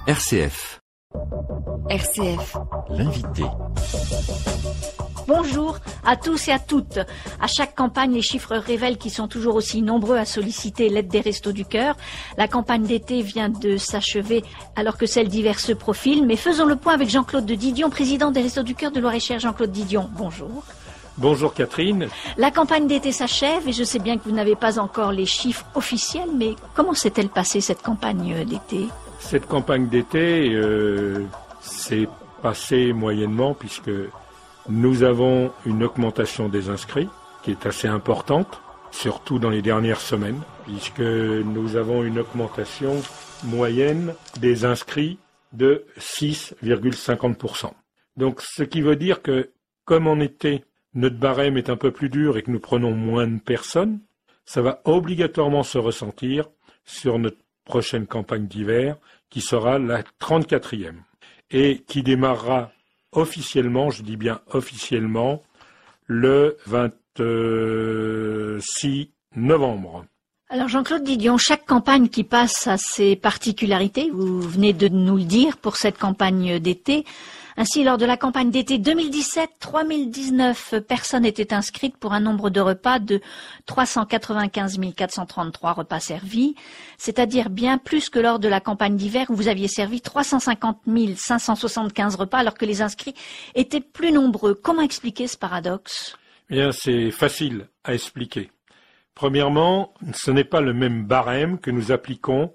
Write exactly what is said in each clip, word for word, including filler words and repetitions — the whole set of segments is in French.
R C F. R C F. L'invité. Bonjour à tous et à toutes. À chaque campagne, les chiffres révèlent qu'ils sont toujours aussi nombreux à solliciter l'aide des Restos du Cœur. La campagne d'été vient de s'achever alors que celle d'hiver se profile. Mais faisons le point avec Jean-Claude de Didion, président des Restos du Cœur de Loir-et-Cher. Jean-Claude Didion, bonjour. Bonjour Catherine. La campagne d'été s'achève et je sais bien que vous n'avez pas encore les chiffres officiels, mais comment s'est-elle passée cette campagne d'été ? Cette campagne d'été euh, s'est passée moyennement puisque nous avons une augmentation des inscrits qui est assez importante, surtout dans les dernières semaines, puisque nous avons une augmentation moyenne des inscrits de six virgule cinquante pour cent. Donc ce qui veut dire que comme en été, notre barème est un peu plus dur et que nous prenons moins de personnes, ça va obligatoirement se ressentir sur notre prochaine campagne d'hiver qui sera la trente-quatrième et qui démarrera officiellement, je dis bien officiellement, le vingt-six novembre. Alors Jean-Claude Didion, chaque campagne qui passe a ses particularités, vous venez de nous le dire pour cette campagne d'été. Ainsi, lors de la campagne d'été deux mille dix-sept, trois mille dix-neuf personnes étaient inscrites pour un nombre de repas de trois cent quatre-vingt-quinze mille quatre cent trente-trois repas servis, c'est-à-dire bien plus que lors de la campagne d'hiver où vous aviez servi trois cent cinquante mille cinq cent soixante-quinze repas alors que les inscrits étaient plus nombreux. Comment expliquer ce paradoxe ? Bien, c'est facile à expliquer. Premièrement, ce n'est pas le même barème que nous appliquons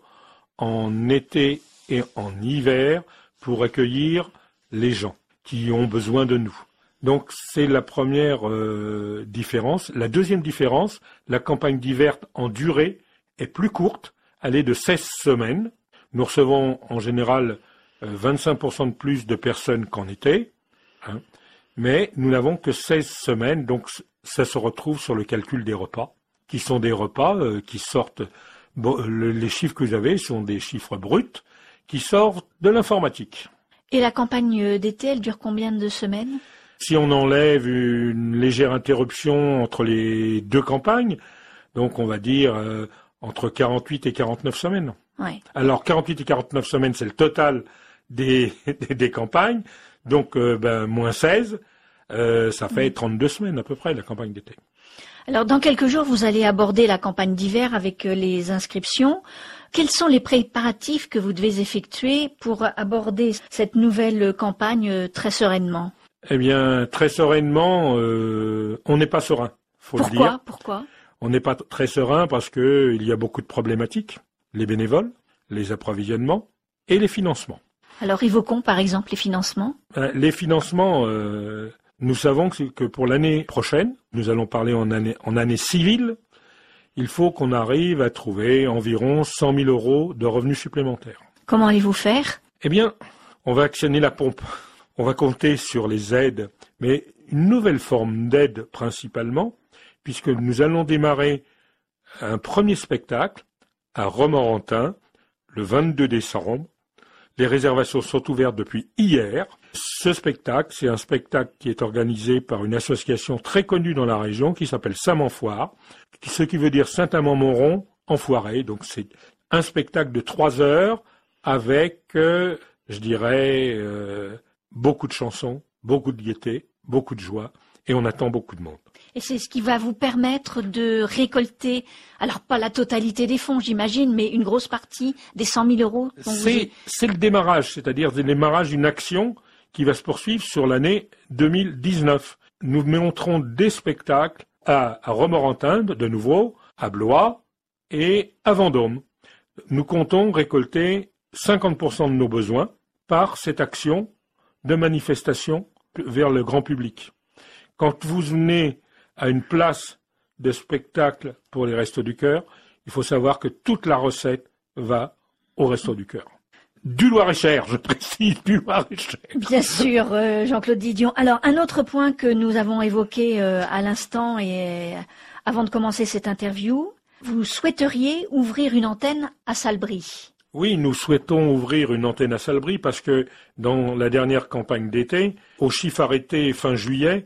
en été et en hiver pour accueillir les gens qui ont besoin de nous. Donc c'est la première euh, différence. La deuxième différence, la campagne d'hiver en durée est plus courte, elle est de seize semaines. Nous recevons en général euh, vingt-cinq pour cent de plus de personnes qu'en été, hein, mais nous n'avons que seize semaines, donc ça se retrouve sur le calcul des repas, qui sont des repas euh, qui sortent, bon, le, les chiffres que vous avez sont des chiffres bruts, qui sortent de l'informatique. Et la campagne d'été, elle dure combien de semaines ? Si on enlève une légère interruption entre les deux campagnes, donc on va dire euh, entre quarante-huit et quarante-neuf semaines. Ouais. Alors quarante-huit et quarante-neuf semaines, c'est le total des, des, des campagnes, donc euh, ben, moins seize, euh, ça fait trente-deux semaines à peu près la campagne d'été. Alors dans quelques jours, vous allez aborder la campagne d'hiver avec les inscriptions. Quels sont les préparatifs que vous devez effectuer pour aborder cette nouvelle campagne très sereinement ? Eh bien, très sereinement, euh, on n'est pas serein, faut Pourquoi ? le dire. Pourquoi ? On n'est pas très serein parce que il y a beaucoup de problématiques, les bénévoles, les approvisionnements et les financements. Alors évoquons par exemple les financements. Euh, les financements, euh, nous savons que, que pour l'année prochaine, nous allons parler en année, en année civile, il faut qu'on arrive à trouver environ cent mille euros de revenus supplémentaires. Comment allez-vous faire ? Eh bien, on va actionner la pompe. On va compter sur les aides, mais une nouvelle forme d'aide principalement, puisque nous allons démarrer un premier spectacle à Romorantin le vingt-deux décembre. Les réservations sont ouvertes depuis hier. Ce spectacle, c'est un spectacle qui est organisé par une association très connue dans la région qui s'appelle Saint-Manfoire, ce qui veut dire Saint-Amand-Montrond enfoiré. Donc c'est un spectacle de trois heures avec, euh, je dirais, euh, beaucoup de chansons, beaucoup de gaieté, beaucoup de joie, et on attend beaucoup de monde. Et c'est ce qui va vous permettre de récolter, alors pas la totalité des fonds j'imagine, mais une grosse partie des cent mille euros. C'est, c'est le démarrage, c'est-à-dire le démarrage d'une action qui va se poursuivre sur l'année deux mille dix-neuf. Nous montrons des spectacles à, à Romorantin, de nouveau, à Blois et à Vendôme. Nous comptons récolter cinquante pour cent de nos besoins par cette action de manifestation vers le grand public. Quand vous venez à une place de spectacle pour les Restos du Cœur, il faut savoir que toute la recette va au Restos du Cœur. Du Loir-et-Cher, je précise, du Loir-et-Cher. Bien sûr, euh, Jean-Claude Didion. Alors, un autre point que nous avons évoqué euh, à l'instant et euh, avant de commencer cette interview, vous souhaiteriez ouvrir une antenne à Salbris. Oui, nous souhaitons ouvrir une antenne à Salbris parce que dans la dernière campagne d'été, au chiffre arrêté fin juillet,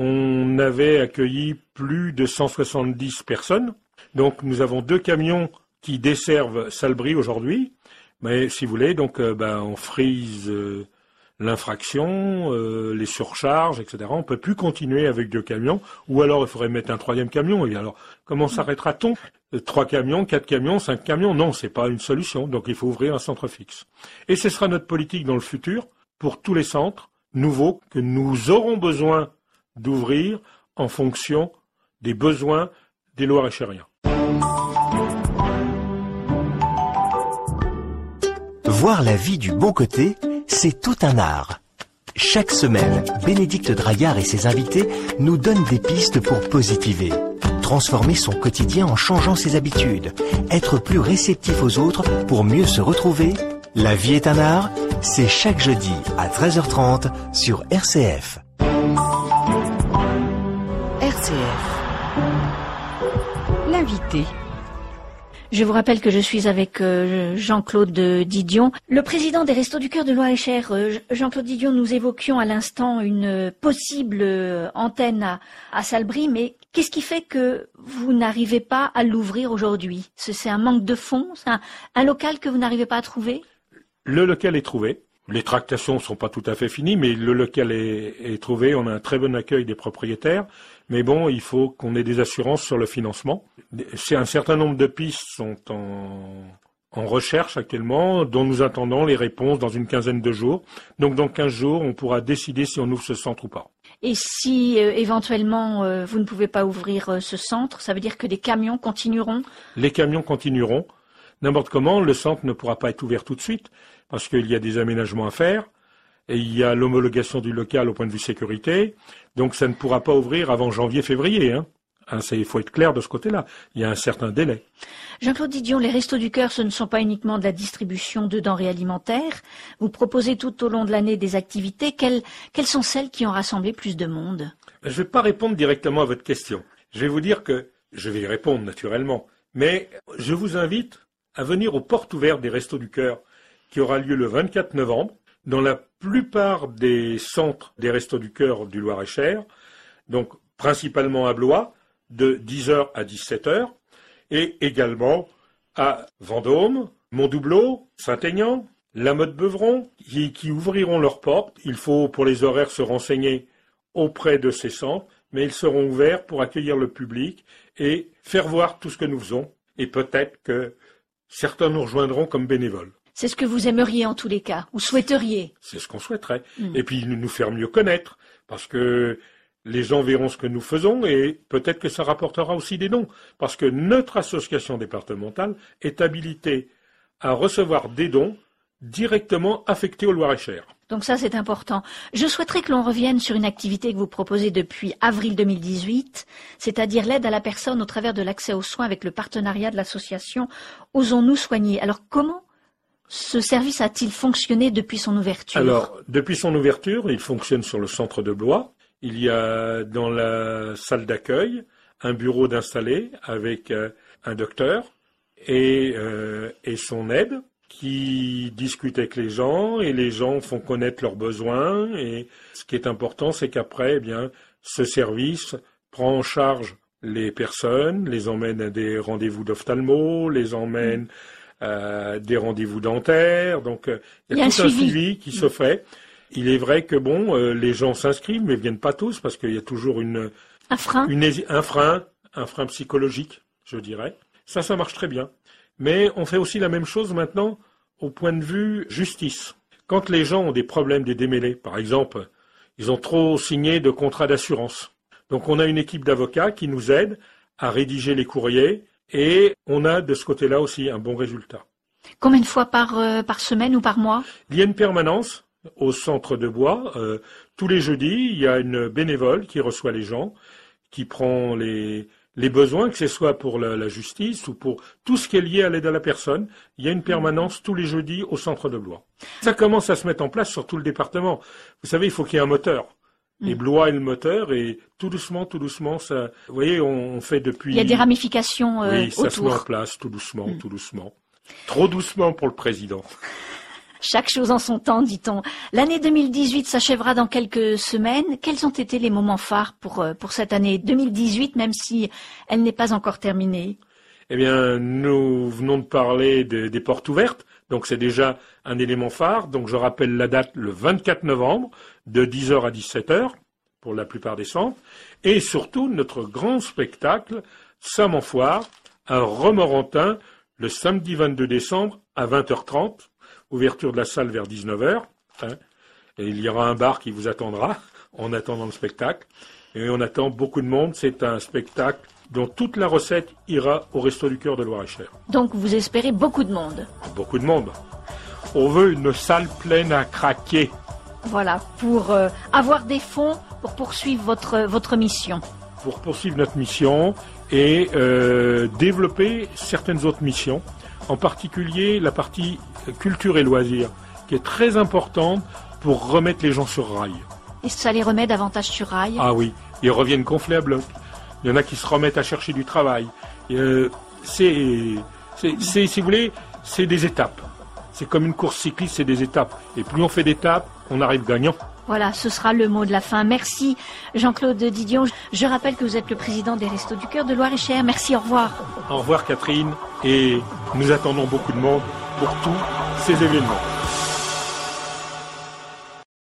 on avait accueilli plus de cent soixante-dix personnes. Donc nous avons deux camions qui desservent Salbris aujourd'hui, Mais si vous voulez, donc euh, ben, on frise euh, l'infraction, euh, les surcharges, et cetera. On peut plus continuer avec deux camions, ou alors il faudrait mettre un troisième camion. Et alors, comment s'arrêtera-t-on? Trois camions, quatre camions, cinq camions? Non, c'est pas une solution. Donc il faut ouvrir un centre fixe. Et ce sera notre politique dans le futur pour tous les centres nouveaux que nous aurons besoin d'ouvrir en fonction des besoins des Loir-et-Chériens. Voir la vie du bon côté, c'est tout un art. Chaque semaine, Bénédicte Draillard et ses invités nous donnent des pistes pour positiver, transformer son quotidien en changeant ses habitudes, être plus réceptif aux autres pour mieux se retrouver. La vie est un art, c'est chaque jeudi à treize heures trente sur R C F. R C F. L'invité. Je vous rappelle que je suis avec euh, Jean-Claude Didion, le président des Restos du Cœur de Loir-et-Cher. Euh, Jean-Claude Didion, nous évoquions à l'instant une possible euh, antenne à, à Salbris, mais qu'est-ce qui fait que vous n'arrivez pas à l'ouvrir aujourd'hui? C'est un manque de fonds? C'est un, un local que vous n'arrivez pas à trouver? Le local est trouvé. Les tractations ne sont pas tout à fait finies, mais le local est, est trouvé. On a un très bon accueil des propriétaires. Mais bon, il faut qu'on ait des assurances sur le financement. C'est un certain nombre de pistes sont en, en recherche actuellement, dont nous attendons les réponses dans une quinzaine de jours. Donc dans quinze jours, on pourra décider si on ouvre ce centre ou pas. Et si euh, éventuellement euh, vous ne pouvez pas ouvrir euh, ce centre, ça veut dire que les camions continueront? Les camions continueront. N'importe comment, le centre ne pourra pas être ouvert tout de suite, parce qu'il y a des aménagements à faire. Et il y a l'homologation du local au point de vue sécurité, donc ça ne pourra pas ouvrir avant janvier-février. Hein. Hein, il faut être clair de ce côté-là. Il y a un certain délai. Jean-Claude Didion, les Restos du Cœur, ce ne sont pas uniquement de la distribution de denrées alimentaires. Vous proposez tout au long de l'année des activités. Quelles, quelles sont celles qui ont rassemblé plus de monde? Je ne vais pas répondre directement à votre question. Je vais vous dire que je vais y répondre naturellement, mais je vous invite à venir aux portes ouvertes des Restos du Cœur, qui aura lieu le vingt-quatre novembre. Dans la plupart des centres des Restos du Cœur du Loir-et-Cher, donc principalement à Blois, de dix heures à dix-sept heures, et également à Vendôme, Montdoubleau, Saint-Aignan, La Motte-Beuvron, qui, qui ouvriront leurs portes. Il faut pour les horaires se renseigner auprès de ces centres, mais ils seront ouverts pour accueillir le public et faire voir tout ce que nous faisons, et peut-être que certains nous rejoindront comme bénévoles. C'est ce que vous aimeriez en tous les cas, ou souhaiteriez? C'est ce qu'on souhaiterait. Mmh. Et puis nous faire mieux connaître, parce que les gens verront ce que nous faisons et peut-être que ça rapportera aussi des dons. Parce que notre association départementale est habilitée à recevoir des dons directement affectés au Loir-et-Cher. Donc ça, c'est important. Je souhaiterais que l'on revienne sur une activité que vous proposez depuis avril deux mille dix-huit, c'est-à-dire l'aide à la personne au travers de l'accès aux soins avec le partenariat de l'association Osons-nous soigner. Alors comment ce service a-t-il fonctionné depuis son ouverture? Alors, depuis son ouverture, il fonctionne sur le centre de Blois. Il y a dans la salle d'accueil un bureau d'installé avec euh, un docteur et, euh, et son aide qui discute avec les gens et les gens font connaître leurs besoins. Et ce qui est important, c'est qu'après, eh bien, ce service prend en charge les personnes, les emmène à des rendez-vous d'ophtalmo, les emmène mmh. Euh, des rendez-vous dentaires, donc euh, il y a, il y a tout un suivi, suivi qui mmh. se fait. Il est vrai que bon, euh, les gens s'inscrivent, mais viennent pas tous parce qu'il y a toujours une un frein, une, un frein, un frein psychologique, je dirais. Ça, ça marche très bien. Mais on fait aussi la même chose maintenant au point de vue justice. Quand les gens ont des problèmes, des démêlés, par exemple, ils ont trop signé de contrats d'assurance. Donc on a une équipe d'avocats qui nous aide à rédiger les courriers. Et on a de ce côté-là aussi un bon résultat. Combien de fois par, euh, par semaine ou par mois? Il y a une permanence au centre de Bois. Euh, tous les jeudis, il y a une bénévole qui reçoit les gens, qui prend les, les besoins, que ce soit pour la, la justice ou pour tout ce qui est lié à l'aide à la personne. Il y a une permanence tous les jeudis au centre de Blois. Ça commence à se mettre en place sur tout le département. Vous savez, il faut qu'il y ait un moteur. Et Blois est le moteur, et tout doucement, tout doucement, ça, vous voyez, on fait depuis... Il y a des ramifications euh, oui, ça autour. se met en place, tout doucement, mm. tout doucement. Trop doucement pour le président. Chaque chose en son temps, dit-on. L'année deux mille dix-huit s'achèvera dans quelques semaines. Quels ont été les moments phares pour, pour cette année deux mille dix-huit, même si elle n'est pas encore terminée? Eh bien, nous venons de parler de, des portes ouvertes. Donc c'est déjà un élément phare. Donc je rappelle la date le vingt-quatre novembre de dix heures à dix-sept heures pour la plupart des centres. Et surtout notre grand spectacle, Sam en foire, à Romorantin, le samedi vingt-deux décembre à vingt heures trente. Ouverture de la salle vers dix-neuf heures. Hein, et il y aura un bar qui vous attendra en attendant le spectacle. Et on attend beaucoup de monde. C'est un spectacle dont toute la recette ira au Resto du Cœur de Loir-et-Cher. Donc vous espérez beaucoup de monde. Beaucoup de monde. On veut une salle pleine à craquer. Voilà, pour euh, avoir des fonds pour poursuivre votre, votre mission. Pour poursuivre notre mission et euh, développer certaines autres missions, en particulier la partie culture et loisirs, qui est très importante pour remettre les gens sur rail. Et ça les remet davantage sur rail? Ah oui, ils reviennent gonflés à bloc. Il y en a qui se remettent à chercher du travail. Euh, c'est, c'est, c'est, si vous voulez, c'est des étapes. C'est comme une course cycliste, c'est des étapes. Et plus on fait d'étapes, on arrive gagnant. Voilà, ce sera le mot de la fin. Merci Jean-Claude Didion. Je rappelle que vous êtes le président des Restos du Cœur de Loir-et-Cher. Merci, au revoir. Au revoir Catherine. Et nous attendons beaucoup de monde pour tous ces événements.